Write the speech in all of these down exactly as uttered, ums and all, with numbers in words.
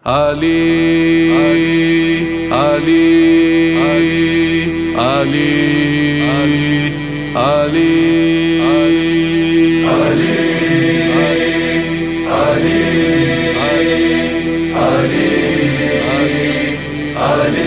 Ali, Ali, Ali, Ali, Ali, Ali, Ali, Ali,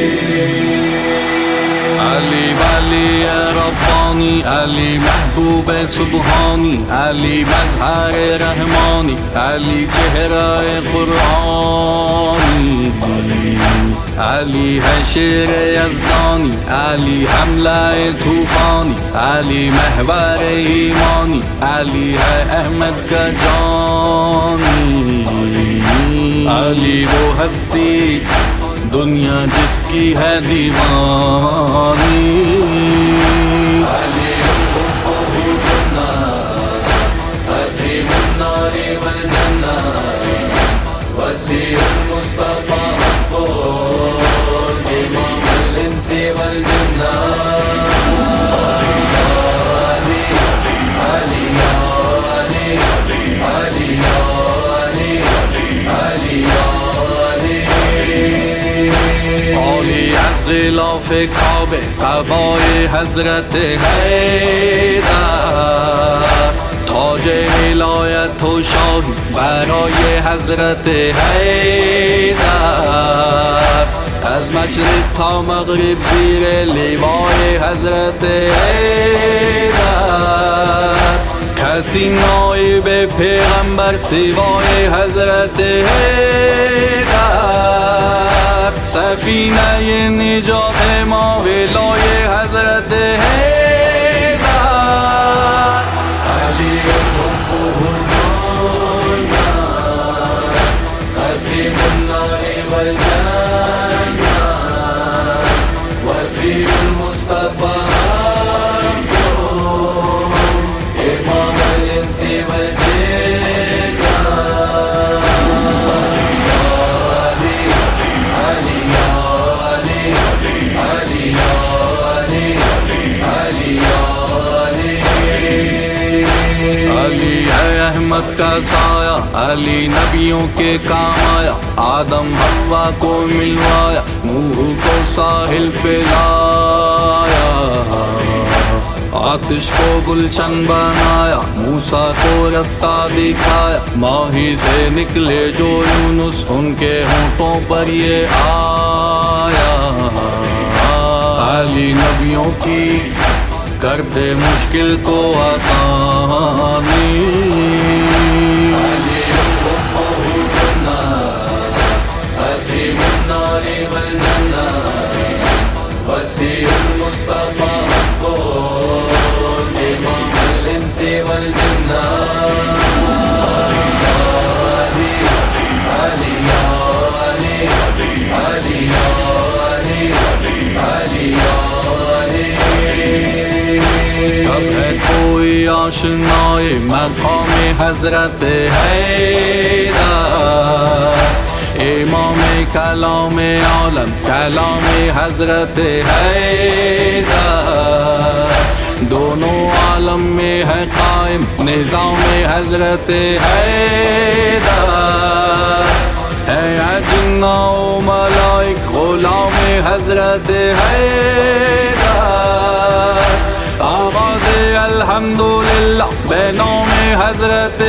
Ali वाली रब्बानी, अली महबूब सुबहानी, अली मज़हर रहमानी, अली चेहरा कुरानी, अली है शेर यज़दानी, अली हमला तूफानी, अली महवर ईमानी, अली है अहमद का जानी, अली वो हस्ती दुनिया जिसकी है दीवानी, अली वसीउल नारी वल जन्ना, वसीउल मुस्तफा को इमामुल इंसी वल जन्ना, अली अली अली अली अली अली गिलाफ काबे क़बाए हज़रत हैदर, ताजे विलायत व शाही बराए हज़रत हैदर, از مشرق تا مغرب زیر لیوای حضرت حیدر، کسی نایب پیغمبر سوای حضرت حیدر، سفینه نجات ما ولای حضرت حیدر، علی حبه جانا قسیم النار والجنة، وسيل المصطفى إمام الإنس والجن، علي علي علي علي علي علي अली है अहमद का साया, अली नबियों के काम आया, आदम हव्वा को मिलवाया, नूह को साहिल पे लाया, आतिश को गुलशन बनाया, मूसा को रास्ता दिखाया, माही से निकले जो यूनुस उनके होंठों पर ये आया, अली नबियों की कर दे मुश्किल को आसानी, अली हुब्बुहु जन्ना क़सीमुन नारी वल जन्ना, वसीउल मुस्तफा को इमामुल इंसी वल जन्ना, अली अली अली अली अली अली कब है कोई आशनाए मक़ाम हज़रत हैदर, इमाम कलाम आलम कलाम हज़रत हैदर, दोनों आलम में है कायम निज़ाम हज़रत हैदर, है जिन्ना व मलाइक ग़ुलाम हज़रत हैदर, आवाज़े अल्हम्दुलिल्लाह बेनाम हज़रत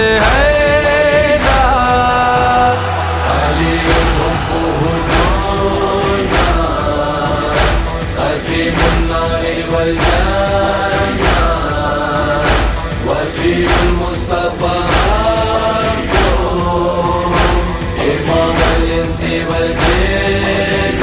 हैदर, अली हुब्बुहु जाना क़सीमुन नारी वल जन्ना, वसीउल मुस्तफा को इमामुल इंसी वल जन्न,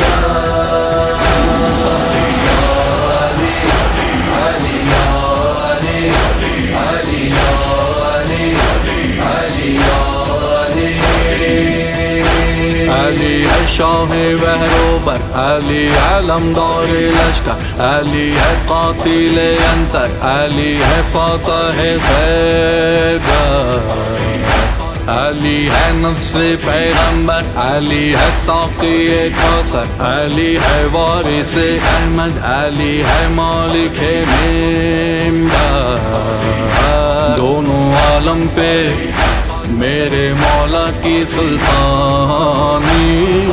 अली है शाह बहरोबर, अली अलमदार लश्कर, अली है कातिल अंतर, अली है फातह खैबर, अली है नफ्स पैगंबर, अली है साक़ी कौसर, अली है वारिस अहमद, अली है मालिक मिंबर, दोनों आलम पे मेरे मौला की सुल्तानी।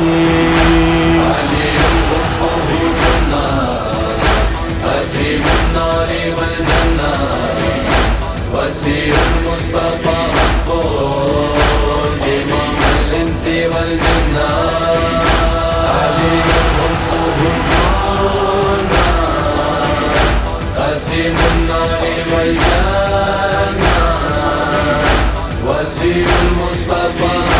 والجنة علي حبهم قاسم النار والجنة وسيل المصطفى